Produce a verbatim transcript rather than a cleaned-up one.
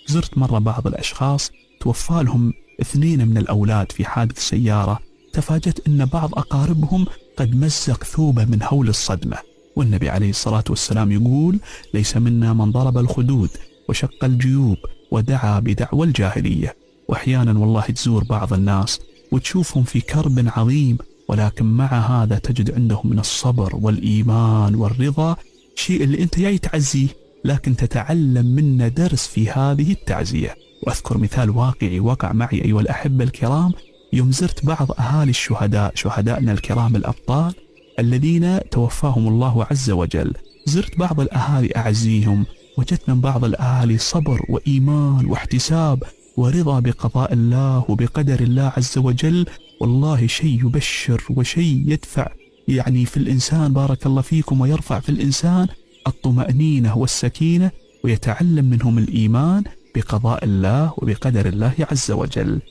زرت مرة بعض الأشخاص توفى لهم اثنين من الأولاد في حادث سيارة، تفاجأت أن بعض أقاربهم قد مزق ثوبه من هول الصدمة، والنبي عليه الصلاة والسلام يقول: ليس منا من ضرب الخدود وشق الجيوب ودعا بدعوى الجاهلية. وأحيانا والله تزور بعض الناس وتشوفهم في كرب عظيم، ولكن مع هذا تجد عندهم من الصبر والإيمان والرضا شيء اللي أنت جاي تعزيه، لكن تتعلم منه درس في هذه التعزية. وأذكر مثال واقعي وقع معي أيها الأحبة الكرام، يوم زرت بعض أهالي الشهداء، شهدائنا الكرام الأبطال الذين توفاهم الله عز وجل. زرت بعض الأهالي أعزيهم، وجدت من بعض الأهالي صبر وإيمان واحتساب ورضا بقضاء الله وبقدر الله عز وجل. والله شيء يبشر وشيء يدفع يعني في الإنسان، بارك الله فيكم، ويرفع في الإنسان الطمأنينة والسكينة، ويتعلم منهم الإيمان بقضاء الله وبقدر الله عز وجل.